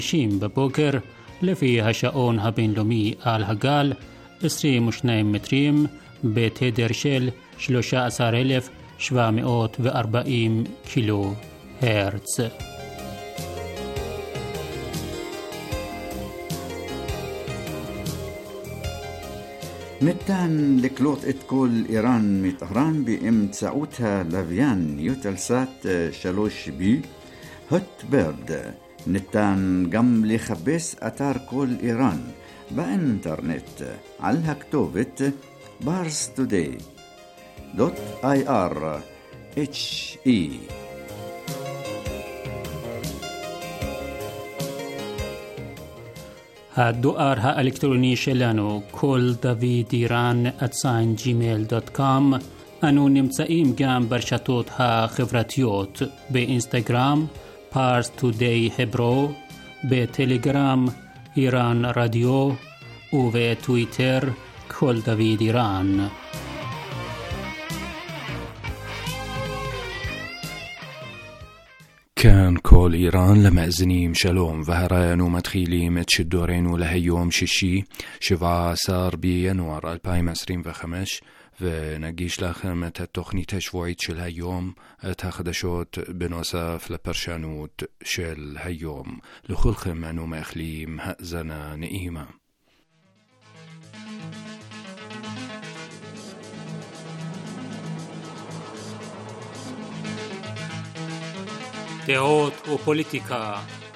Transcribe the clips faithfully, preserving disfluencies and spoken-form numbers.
שישים בבוקר, לפי השעון הבינלאומי על הגל, עשרים ושניים מטרים, בתדר של שלושה עשר אלף שבע מאות וארבעים קילו הרץ. ניתן לקלוט את כל איראן מטהרן באמצעות הלוויין יוטלסאט שלוש בי הוטברד. ניתן גם לחפש אתר כל איראן באינטרנט על הכתובת פארס טודיי דוט איי אר אייץ' אי. הדואר האלקטרוני שלנו כל דוד איראן at gmail dot com. אנו נמצאים גם ברשתות החברתיות, באינסטגרם פארס טודיי הברו, בטלגרם איראן רדיו ובטוויטר כל דוד איראן. كان كل إيران لمأزنيم شلوم وهران ومتخيليم اتشدورين لهيوم ششي شفعة عشر بينوار ألفين وعشرين وخمسة ونجيش لكم التخنية الشوية شل هيوم تخدشوت بنصف لبرشانوت شل هيوم لخلقم أنو مأخليم هأزنا نئيمة. דעות ופוליטיקה.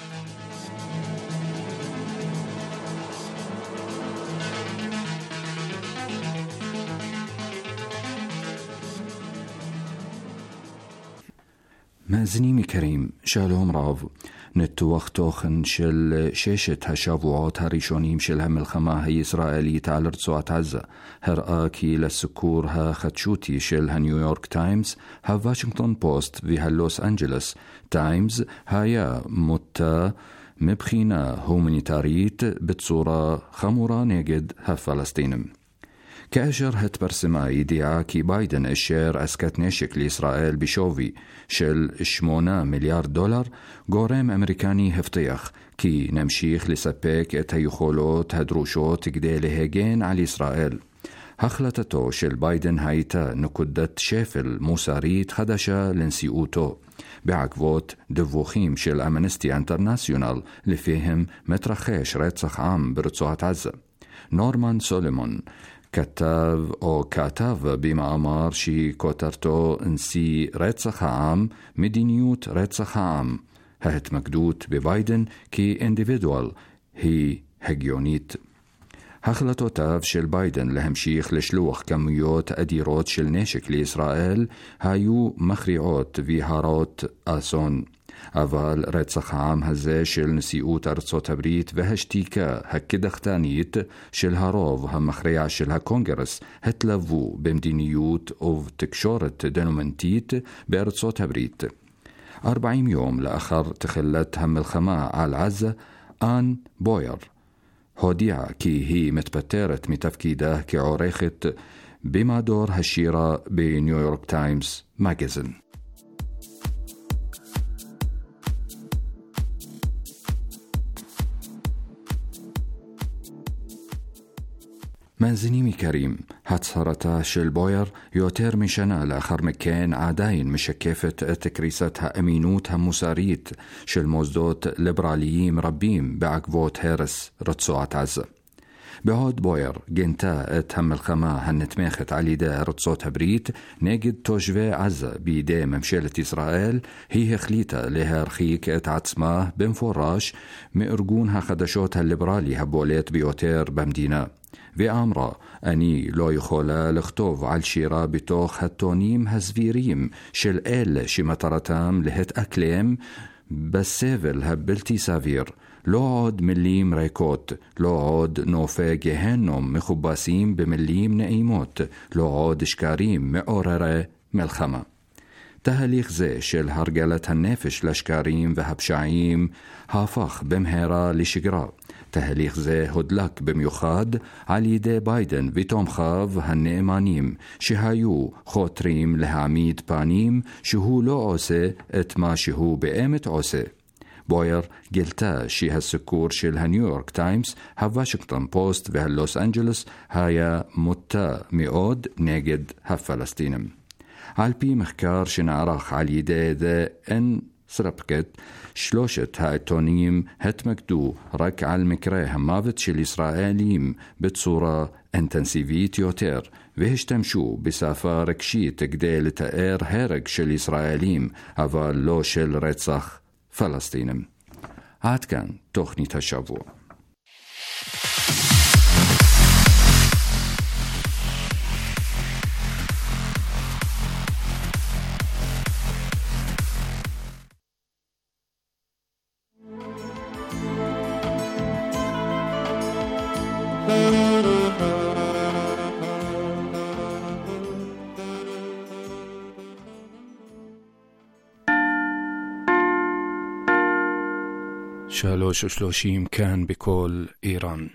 מאזינים יקרים, שלום רב. ניתוח תוכן של ששת השבועות הראשונים של המלחמה הישראלית על רצועת עזה הראה כי לסיקור החדשותי של הניו יורק טיימס, הוושינגטון פוסט והלוס אנג'לס טיימס היה מוטה מבחינה הומניטרית בצורה חמורה נגד הפלסטינים. כאשר התפרסמה ידיעה כי ביידן אישר עסקת נשק לישראל בשווי של שמונה מיליארד דולר, גורם אמריקני הבטיח כי נמשיך לספק את היכולות הדרושות כדי להגן על ישראל. החלטתו של ביידן הייתה נקודת שפל מוסרית חדשה לנשיאותו, בעקבות דיווחים של אמנסטי אינטרנשיונל לפיהם מתרחש רצח עם ברצועת עזה. נורמן סולומון כתב או כתב במאמר שכותרתו נשיא רצח העם, מדיניות רצח העם. ההתמקדות בביידן כאינדיבידואל היא הגיונית. החלטותיו של ביידן להמשיך לשלוח כמויות אדירות של נשק לישראל היו מכריעות והרות אסון. אבל רצח העם הזה של נשיאות ארצות הברית והשתיקה הקדחתנית של הרוב המכריע של הקונגרס התלוו במדיניות ובתקשורת דומיננטית בארצות הברית. ארבעים יום לאחר תחילת המלחמה על עזה, אן בויר הודיעה כי היא מתפטרת מתפקידה כעורכת במדור השירה בניו יורק טיימס מגזין. מאזינים יקרים, הצהרתה של בויר יותר משנה לאחר מכן עדיין משקפת את קריסת האמינות המוסרית של מוסדות ליברליים רבים בעקבות הרס רצועת עזה. בעוד בויר גינתה את המלחמה הנתמכת על ידי ארצות הברית נגד תושבי עזה בידי ממשלת ישראל, היא החליטה להרחיק את עצמה במפורש מארגון החדשות הליברלי הבולט ביותר במדינה. ואמרה, אני לא יכולה לכתוב על שירה בתוך הטונים הסבירים של אלה שמטרתם להתאקלם בסבל הבלתי סביר. לא עוד מילים ריקות, לא עוד נופי גהנום מכובסים במילים נעימות, לא עוד שקרים מעוררי מלחמה. תהליך זה של הרגלת הנפש לשקרים והפשעים הפך במהרה לשגרה. תהליך זה הודלק במיוחד על ידי ביידן ותומכיו הנאמנים שהיו חותרים להעמיד פנים שהוא לא עושה את מה שהוא באמת עושה. بوير قلتا شي هالسكور شيل نيويورك تايمز هواشنطن بوست وهاللوس أنجلس هايا متا ميود نيجد هفلسطينم. عالبي مخكار شنعرخ على يدي ان سربكت شلوشت هايتونيم هت مكدو رك على المكره همافت شل إسرائيليم بتصورة انتنسيفيت يوتر وهش تمشو بسافة ركشي تقديل تأير هيرك شل إسرائيليم أفا لو شل رتصخ فلسطينم. عاد كان تخني تشابو. شالوش وشلوشيم كان بكل إيران.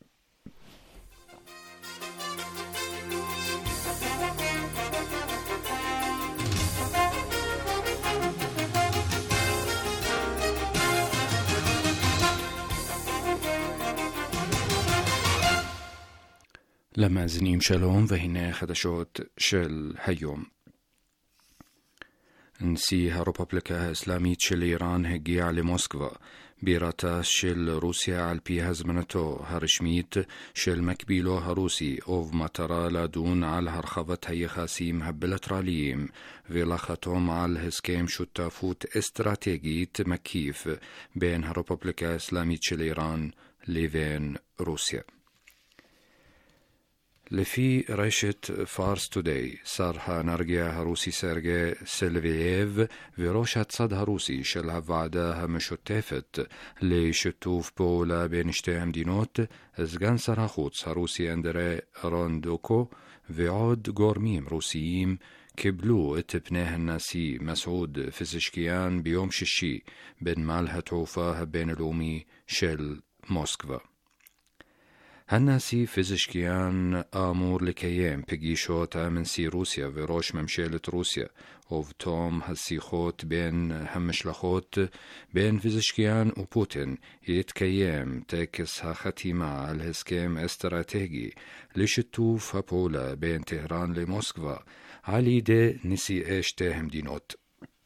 لما زنيم شالوم وهنا خدشوت شل هيوم. نسيها ريبوبليكا إسلامية شل إيران هجيع لموسكوا بيراتا شل روسيا على بي هزمنتو هرشميت شل مكبيلو هروسي أوف مطرا لدون على هرخبت هي خاسيم هبلتراليم ولاختهم على هسكيم شتافوت استراتيجيت مكيف بين ريبوبليكا إسلامية شل إيران لبين روسيا. لفي رشة فارس توداي صارها نرجع هروسي سيرجي سيلفييف وروشة صد هروسي شلها بعدها مشتفت لشتوف بولا بين شتهم دينوت زغان سراخوت هروسي اندري روندوكو وعود غورميم روسيين كبلو اتبناه الناسي مسعود فيزشكيان بيوم ششي بين مالها توفاه بين الأومي شل موسكوا. هالناسي فيزشكيان آمور لكيام بقيشوت من سي روسيا وروش ممشيلة روسيا وفتوم هالسيخوت بين همشلخوت بين فيزشكيان وبوتين يتكيام تاكس هاختيمة على الهسكيم استراتيجي لشتوف هبولا بين تهران لموسكوا علي دي نسي ايش تاهم دينوت.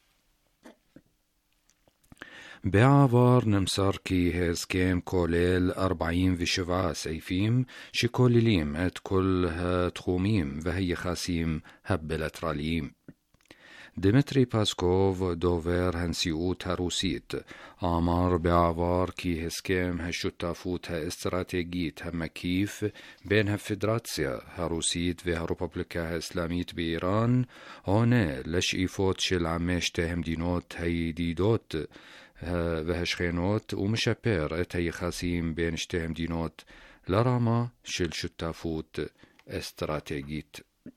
بعبر نمسار كي هزكيم كوليل أربعين وشبعة سيفيم شكوليليم ات كل هتخوميم وهي خاسيم هبلتراليم. ديمتري باسكوف دوفير هنسيوت هروسيت آمار بعبر كي هزكيم هشتافوت استراتيجيت همكيف بين فدراتسيا هروسيت و ريبوبليكا إسلاميت بإيران هونه لشئيفوت شل عميش تهم دينوت هي ديدوت وهشخينوت ومشابير اتهي خاسيم بين شتهم دينوت لراما شل شتافوت استراتيجيت.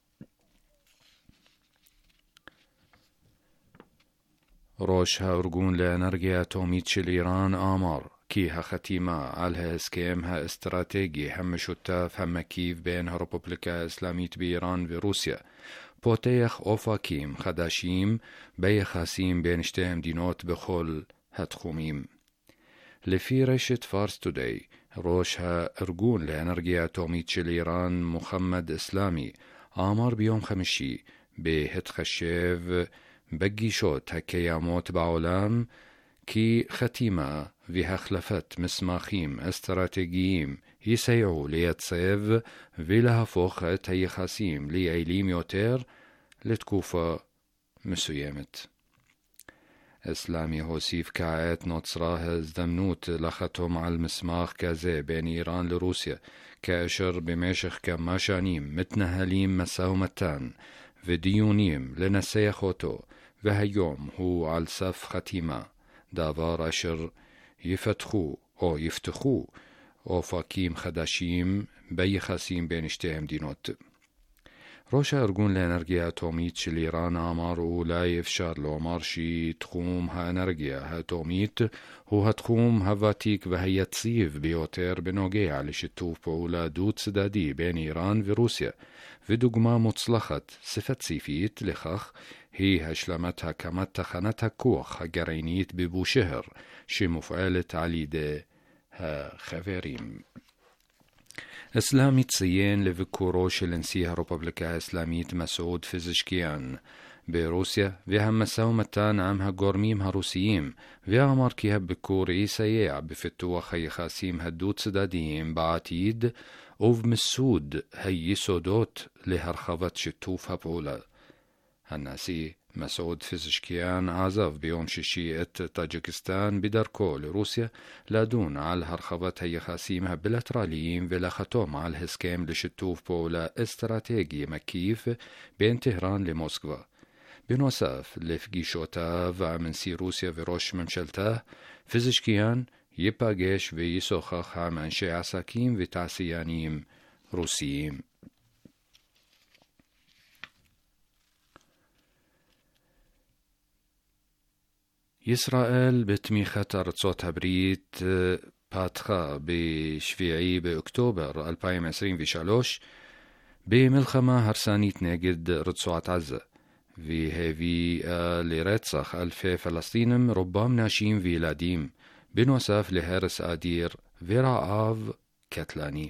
روشها أرجون لأنرجيا أتوميت شل إيران آمار كيها ختيمة على هسكيمها استراتيجي هم شتاف هم كيف بين ريبوبليكا إسلاميت بإيران وروسيا بوتيخ أوفاكيم خداشيم بي خاسيم بين شتهم دينوت بخل هتخوميم. لفي رشة فارس توداي روشها أرجون لأنرجيا أتوميت شل إيران محمد إسلامي آمر بيوم خمشي بهتخشيف بقيشوت هكياموت بعولام كي ختيمة فيها خلفت مسماخيم استراتيجيين يسيعوا ليتصيف فيلها فوق تهي خاسيم ليعيليم يوتير لتكوفة مسويمت. إسلامي هوسيف كاعت نوتصراه ازدمنوت لختهم على المسماخ كازي بين إيران لروسيا كاشر بمشخ كماشانيم متنهليم مساومتان وديونيم لنسيخوتو وهيوم هو على صف ختيمة دافار أشر يفتخو أو يفتخو أو فاكيم خداشيم بي خاسيم بين اشتهم دينوت. روشا أرجون لأنرجيا أتوميت شل إيران آمار ولا يفشار لو مارشي تخوم ها أنرجيا هاتوميت هو هتخوم هفاتيك وهي تصيف بيوتر بنوجيع لشتوف بولا دوت سدادي بين إيران وروسيا في دقما متصلخت صفة سيفيت لخخ هي השלמת הקמת תחנת הכוח הגרעינית בבושהר שמופעלת על ידי החברים. אסלאמי ציין לביקורו של נשיא הרפובליקה האסלאמית מסעוד פזשקיאן ברוסיה והמשא ומתן עם הגורמים הרוסיים, ואמר כי הביקור יסייע בפיתוח היחסים הדו-צדדיים בעתיד ובמיסוד היסודות להרחבת שיתוף הפעולה. הנשיא מסעוד פזשקיאן עזב ביום שישי את טאג'יקיסטן בדרכו לרוסיה לדון על הרחבת היחסים הבילטרליים ולחתום על הסכם לשיתוף פעולה אסטרטגי מקיף בין טהרן למוסקבה. בנוסף לפגישותיו עם נשיא רוסיה וראש ממשלתה, פזשקיאן ייפגש וישוחח עם אנשי עסקים ותעשיינים רוסיים. ישראל בתמיכת ארצות הברית פתחה בשביעי באוקטובר אלפיים עשרים ושלוש במלחמה הרסנית נגד רצועת עזה, והביאה לרצח אלפי פלסטינים, רובם נשים וילדים, בנוסף להרס אדיר ורעב קטלני.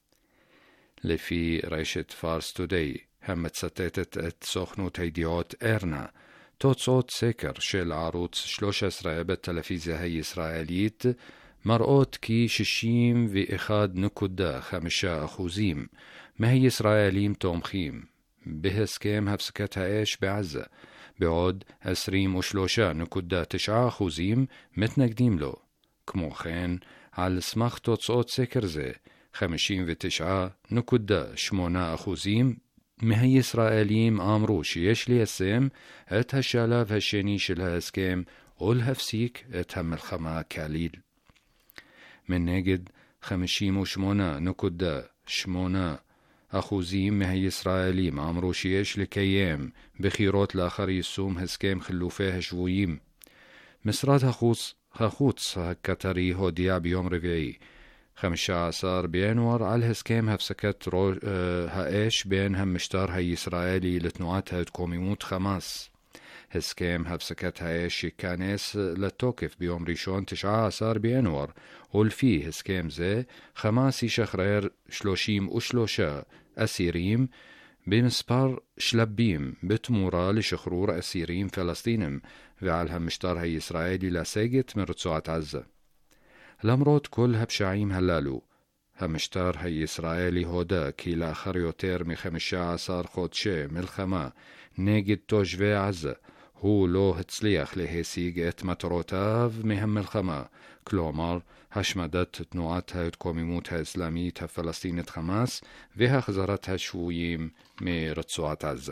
לפי רשת פארס טודיי המצטטת את סוכנות הידיעות ארנה, תוצאות סקר של ערוץ שלוש עשרה בטלוויזיה הישראלית מראות כי שישים ואחת נקודה חמישה אחוזים מהישראלים תומכים בהסכם הפסקת האש בעזה, בעוד עשרים ושלושה נקודה תשעה אחוזים מתנגדים לו. כמו כן, על סמך תוצאות סקר זה, חמישים ותשע נקודה שמונה אחוזים מהישראלים אמרו שיש ליישם את השלב השני של ההסכם או להפסיק את המלחמה כליל. מנגד, חמישים ושמונה נקודה שמונה אחוזים מהישראלים אמרו שיש לקיים בחירות לאחר יישום הסכם חילופי השבויים. משרד החוץ, החוץ הקטרי הודיע ביום רביעי, חמישה עשר בינואר, על הסכם הפסקת רו, uh, האש בין המשטר הישראלי לתנועת ההתקוממות חמאס. הסכם הפסקת האש ייכנס לתוקף ביום ראשון תשעה עשר בינואר, ולפי הסכם זה חמאס ישחרר שלושים ושלושה אסירים במספר שלבים בתמורה לשחרור אסירים פלסטינים, ועל המשטר הישראלי לסגת מרצועת עזה. למרות כל הפשעים הללו, המשטר הישראלי הודה כי לאחר יותר מחמישה עשר חודשי מלחמה נגד תושבי עזה, הוא לא הצליח להשיג את מטרותיו מהמלחמה, כלומר השמדת תנועת ההתקוממות האסלאמית הפלסטינית חמאס והחזרת השבויים מרצועת עזה.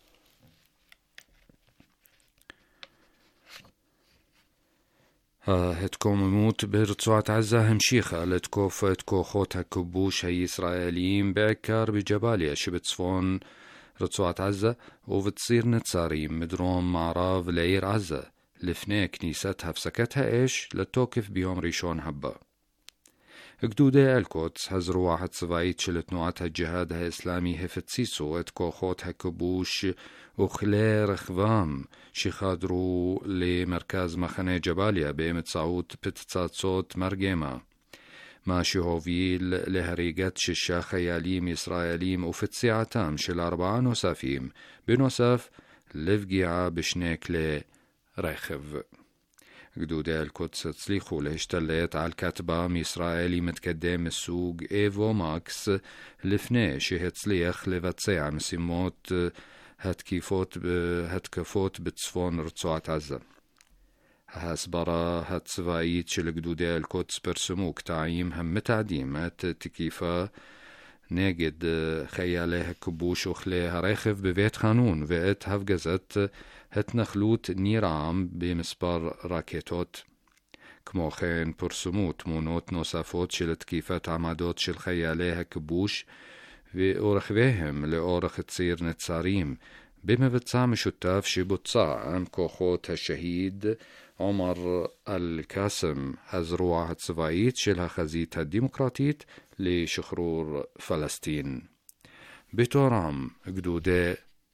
ההתקוממות ברצועת עזה המשיכה לתקוף את כוחות הכיבוש הישראליים בעיקר בג'באליה שבצפון רצועת עזה ובציר נצרים מדרום מערב לעיר עזה לפני כניסת הפסקת האש לתוקף ביום ראשון הבא. גדודי אל-קודס, הזרוע הצבאית של תנועת הג'יהאד האסלאמי, הפציצו את כוחות הכיבוש וכלי רכבם שחדרו למרכז מחנה ג'באליה באמצעות פצצות מרגמה, מה שהוביל להריגת שישה חיילים ישראלים ופציעתם של ארבעה נוספים, בנוסף לפגיעה בשני כלי רכב. גדודי אל-קודס הצליחו להשתלט על כטב"ם ישראלי מתקדם מסוג אבו מקס לפני שהצליח לבצע משימות התקיפות, התקפות בצפון רצועת עזה. ההסברה הצבאית של גדודי אל-קודס פרסמו קטעים המתעדים את תקיפה נגד חיילי הכיבוש וכלי הרכב בבית חנון ואת הפגזת התנחלות ניר עם במספר רקטות. כמו כן פרסמו תמונות נוספות של תקיפת עמדות של חיילי הכיבוש ורכביהם לאורך ציר נצרים במבצע משותף שבוצע עם כוחות השהיד עומר אל-קאסם, הזרוע הצבאית של החזית הדמוקרטית לשחרור פלסטין. בתורם גדודי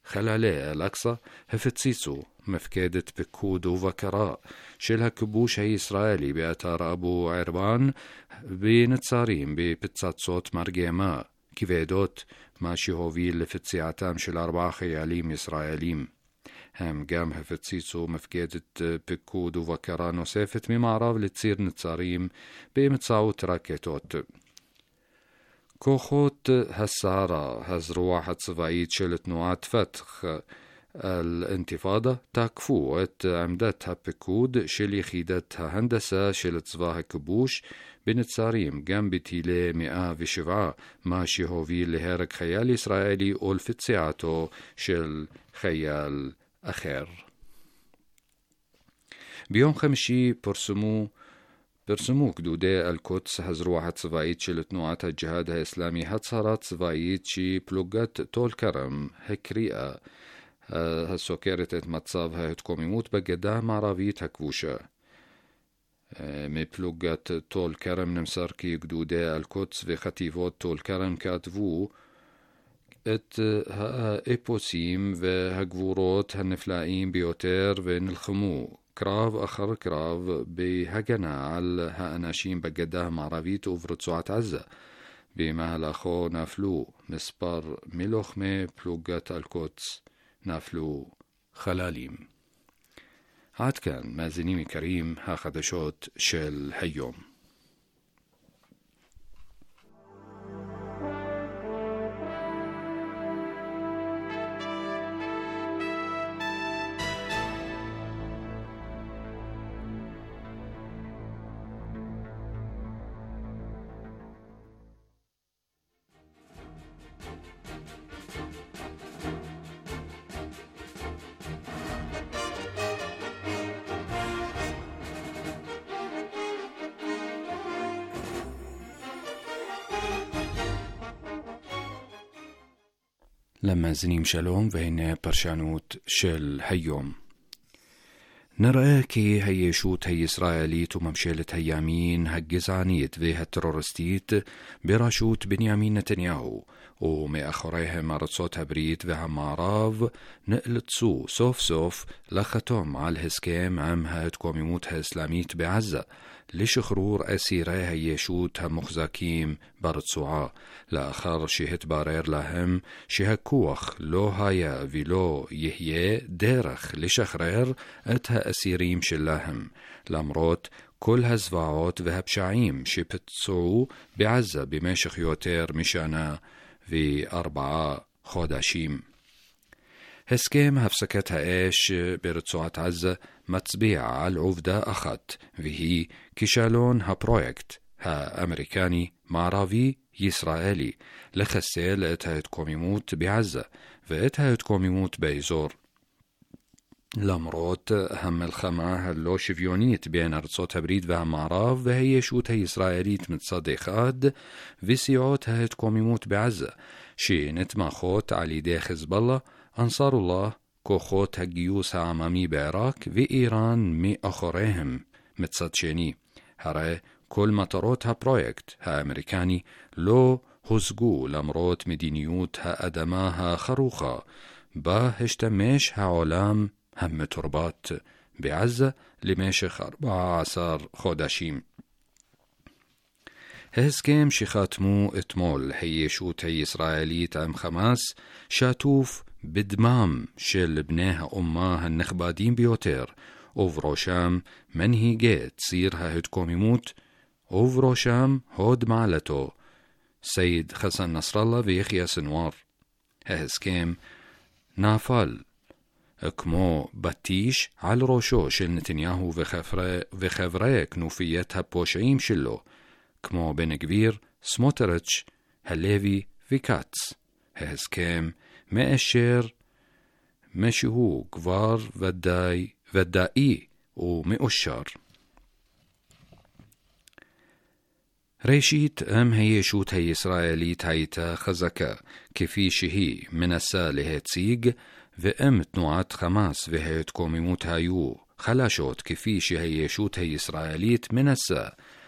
חללי אל-אקצא הפציצו מפקדת פיקוד ובקרה של הכיבוש הישראלי באתר אבו ערבן בנצרים בפצצות מרגמה כבדות, מה שהוביל לפציעתם של ארבעה חיילים ישראלים. הם גם הפציצו מפקדת פיקוד ובקרה נוספת ממערב לציר נצרים באמצעות רקטות. כוחות הסערה, הזרוע הצבאית של תנועת פתח אל-אינתיפאדה, תקפו את עמדת הפיקוד של יחידת ההנדסה של צבא הכיבוש בנצרים גם בטילי מאה ושבע, מה שהוביל להרג חייל ישראלי ולפציעתו של חייל אחר. ביום חמישי פרסמו פרסמו גדודי אל-קודס, הזרוע הצבאית של תנועת הג'יהאד האסלאמי, הצהרה צבאית שפלוגת טול כרם הקריאה הסוקרת את מצב ההתקוממות בגדה המערבית הכבושה. מפלוגת טול כרם נמסר כי גדודי אל-קודס וחטיבות טול כרם כתבו את האפוסים והגבורות הנפלאים ביותר ונלחמו קרב אחר קרב בהגנה על האנשים בגדה המערבית וברצועת עזה. במהלכו נפלו מספר מלוחמי פלוגת אל-קודס, נפלו חללים. עד כאן, מאזינים יקרים, החדשות של היום. למאזינים שלום, והנה פרשנות של היום. נראה כי הישות הישראלית וממשלת הימין הגזענית והטרוריסטית בראשות בנימין נתניהו ומאחוריהם ארצות הברית והמערב נאלצו סוף סוף לחתום על הסכם עם ההתקוממות האסלאמית בעזה לשחרור אסירי הישות המוחזקים ברצועה, לאחר שהתברר להם שהכוח לא היה ולא יהיה דרך לשחרר את האסירים שלהם, למרות כל הזוועות והפשעים שפצעו בעזה במשך יותר משנה וארבעה חודשים. הסכם הפסקת האש ברצועת עזה מצביע על עובדה אחת, והיא כישלון הפרויקט האמריקני מערבי ישראלי לחסל את ההתקוממות בעזה ואת ההתקוממות באזור. למרות המלחמה הלא שוויונית בין ארצות הברית והמערב והישות הישראלית מצד אחד וסיעות ההתקוממות בעזה שנתמכות על ידי חיזבאללה, אנסארולlah, כוחות הגיוס העממי בעיראק ואיראן מאחוריהם מצד שני. הרי כל מטרות הפרויקט האמריקני לא הושגו למרות מדיניות האדמה החרוכה בה השתמש העולם המתורבת בעזה למשך ארבעה עשר חודשים. ההסכם שחתמו אתמול הישות הישראלית עם חמאס שטוף בדמם של בני האומה הנכבדים ביותר, ובראשם מנהיגי ציר ההתקוממות, ובראשם הוד מעלתו סייד חסן נסראללה ויחיא סנואר. ההסכם נפל כמו בטיש על ראשו של נתניהו וחברי, וחברי כנופיית הפושעים שלו, כמו בן גביר, סמוטריץ', הלוי וקץ. ההסכם מאשר משהו כבר ודאי, ודאי ומאושר. ראשית, אם הישות הישראלית הייתה חזקה כפי שהיא מנסה להציג, ואם תנועת חמאס וההתקוממות היו חלשות כפי שהישות הישראלית מנסה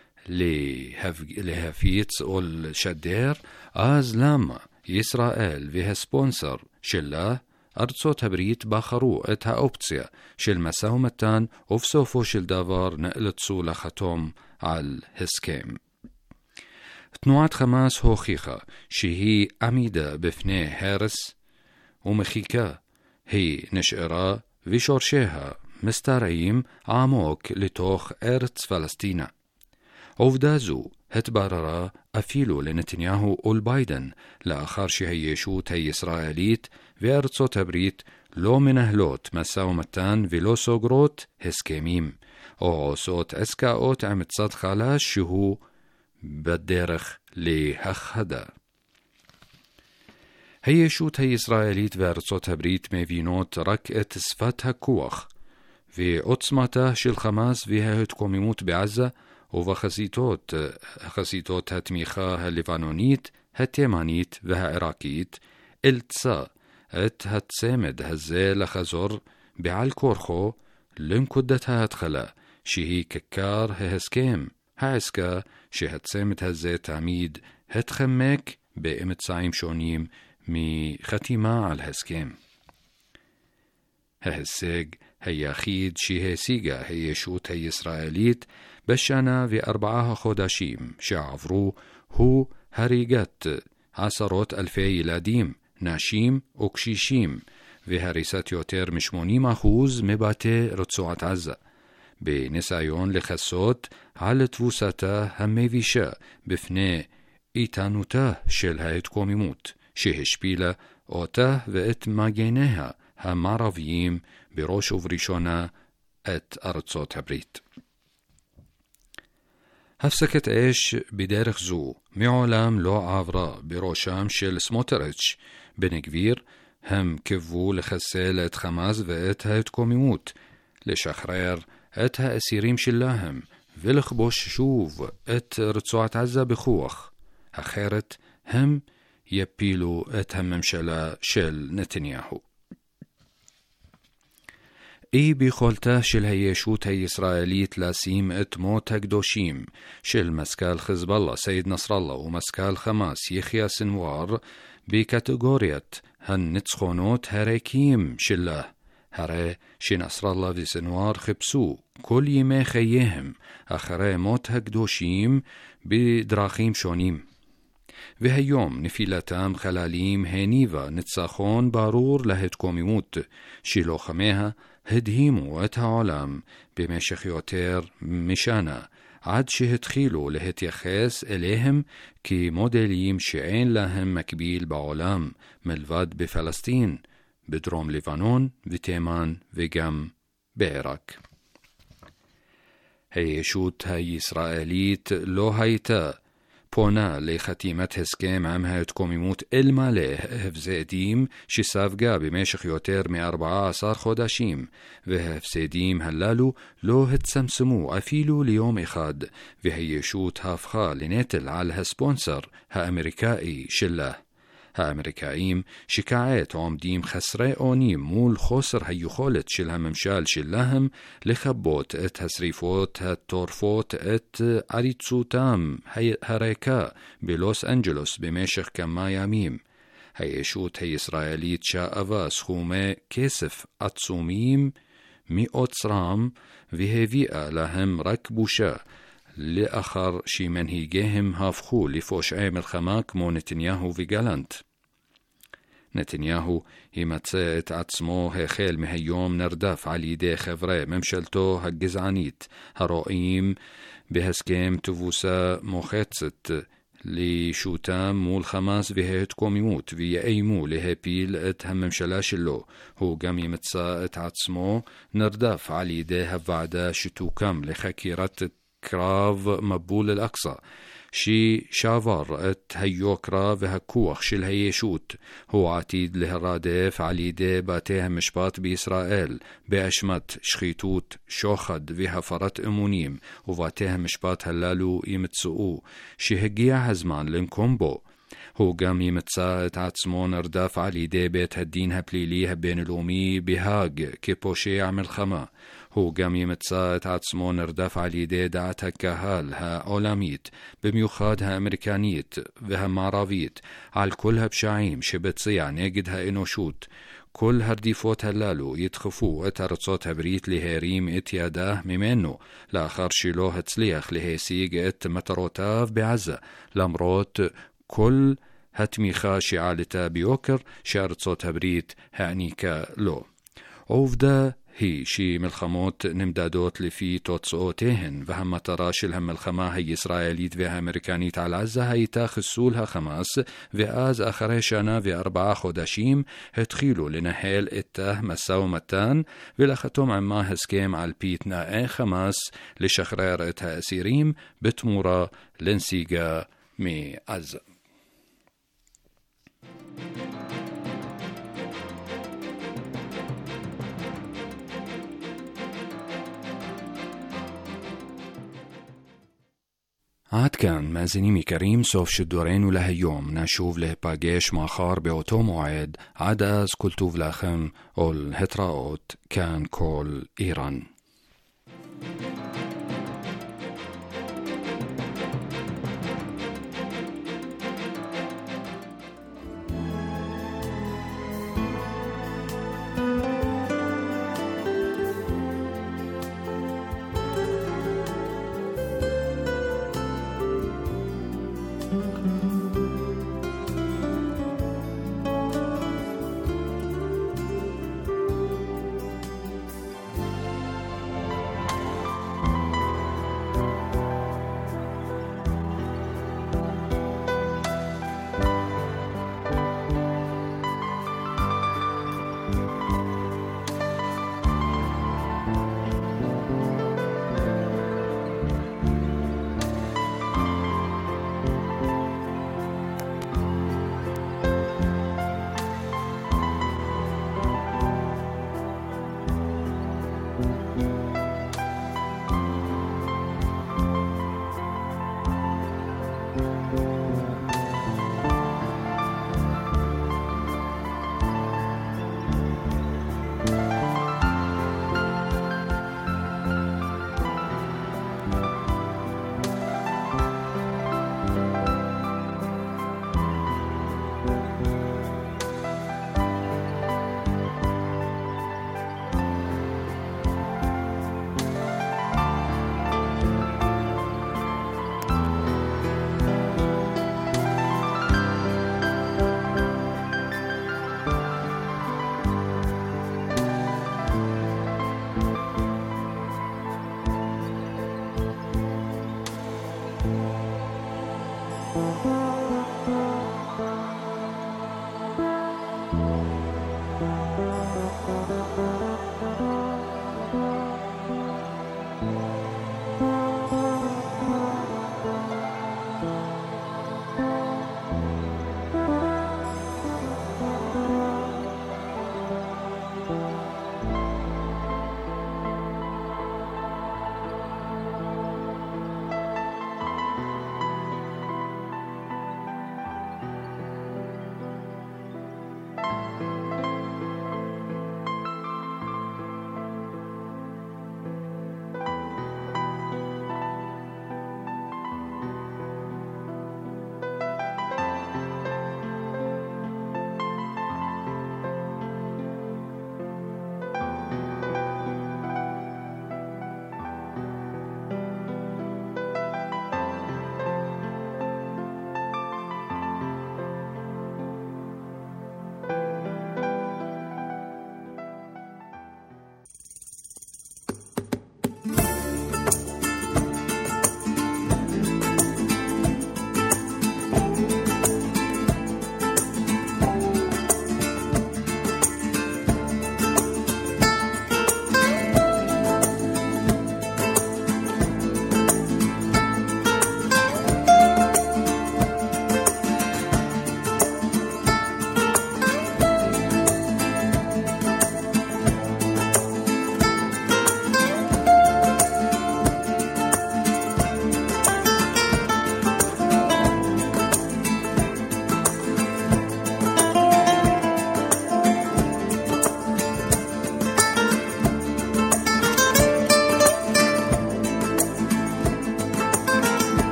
להפיץ או לשדר, אז למה ישראל והספונסר שלה, ארצות הברית בחרו את האופציה של משא ומתן, ובסופו של דבר נאלצו לחתום על הסכם. תנועת חמאס הוכיחה שהיא עמידה בפני הרס ומחיקה. היא נשארה ושורשיה מסתרעים עמוק לתוך ארץ פלסטינה. עובדה זו התבררה אפילו לנתניהו ולביידן, לאחר שהישות הישראלית וארצות הברית לא מנהלות משא ומתן ולא סוגרות הסכמים, או עושות עסקאות עם צד חלש שהוא בדרך להכחדה. הישות הישראלית וארצות הברית מבינות רק את שפת הכוח ועוצמתה של חמאס וההתקוממות בעזה, ובחזיתות חזיתות התמיכה הלבנונית, התימנית והעיראקית, אילצה את הצמד הזה לחזור בעל כורחו לנקודת ההתחלה, שהיא כיכר ההסכם, העסקה שהצמד הזה תמיד התחמק באמצעים שונים מחתימה על הסכם. ההישג היחיד שהשיגה הישות הישראלית בשנה וארבעה החודשים שעברו הוא הריגת עשרות אלפי ילדים, נשים וקשישים, והריסת יותר מ-שמונים אחוז מבתי רצועת עזה, בניסיון לחסות על תבוסתה המבישה בפני איתנותה של ההתקוממות, שהשפילה אותה ואת מגניה המערביים, בראש ובראשונה את ארצות הברית. הפסקת אש בדרך זו מעולם לא עברה בראשם של סמוטריץ' בן גביר. הם קיוו לחסל את חמאס ואת ההתקוממות, לשחרר את האסירים שלהם ולכבוש שוב את רצועת עזה בכוח, אחרת הם יפילו את הממשלה של נתניהו. אי ביכולתה של הישות הישראלית לשים את מות הקדושים של מזכ"ל חיזבאללה סייד נסראללה ומזכ"ל חמאס יחיא סנוואר בקטגוריית הניצחונות הריקים שלה, הרי שנסראללה וסנוואר חיפשו כל ימי חייהם אחרי מות הקדושים בדרכים שונים, והיום נפילתם חללים הניבה ניצחון ברור להתקוממות שלוחמיה הדהימו את העולם במשך יותר משנה, עד שהתחילו להתייחס אליהם כמודלים שאין להם מקביל בעולם מלבד בפלסטין, בדרום לבנון ותימן וגם בעיראק. הישות הישראלית לא הייתה פונה לחתימת הסכם עם ההתקוממות אלמלא ההפסדים שספגה במשך יותר מ-ארבעה עשר חודשים, וההפסדים הללו לא הצטמצמו אפילו ליום אחד, והישות הפכה לנטל על הספונסר האמריקאי שלה. האמריקאים שכעת עומדים חסרי אונים מול חוסר היכולת של הממשל שלהם לכבות את השריפות הטורפות את עריצותם הריקה בלוס אנג'לוס במשך כמה ימים. הישות הישראלית שאבה סכומי כסף עצומים מאוצרם והביאה להם רק בושה, לאחר שמנהיגיהם הפכו לפושעי מלחמה כמו נתניהו וגלנט. נתניהו ימצא את עצמו החל מהיום נרדף על ידי חברי ממשלתו הגזענית הרואים בהסכם תבוסה מוחצת לישותם מול חמאס וההתקוממות, ויאיימו להפיל את הממשלה שלו. הוא גם ימצא את עצמו נרדף על ידי הוועדה שתוקם לחקירת קרב מבול אל-אקצא, ששבר את היוקרה והכוח של הישות. הוא עתיד להירדף על ידי בתי המשפט בישראל באשמת שחיתות, שוחד והפרת אמונים, ובתי המשפט הללו ימצאו שהגיע הזמן לנקום בו. הוא גם ימצא את עצמו נרדף על ידי בית הדין הפלילי הבינלאומי בהאג כפושע מלחמה. הוא גם ימצא את עצמו נרדף על ידי דעת הקהל העולמית, במיוחד האמריקנית והמערבית, על כל הפשעים שבצע נגד האנושות. כל הרדיפות הללו ידחפו את ארצות הברית להרים את ידה ממנו, לאחר שלא הצליח להשיג את מטרותיו בעזה, למרות כל התמיכה שעלתה ביוקר שארצות הברית העניקה לו. עובדה היא שמלחמות נמדדות לפי תוצאותיהן, והמטרה של המלחמה הישראלית והאמריקנית על עזה הייתה חיסול החמאס, ואז אחרי שנה וארבעה חודשים התחילו לנהל את המשא ומתן ולחתום עמה הסכם על פי תנאי חמאס לשחרר את האסירים בתמורה לנסיגה מעזה. עד כאן מאזינים יקרים, סוף שידורנו להיום. נשוב להיפגש מחר באותו מועד. עד אז כל טוב לכם ולהתראות. כאן כל איראן. Thank you.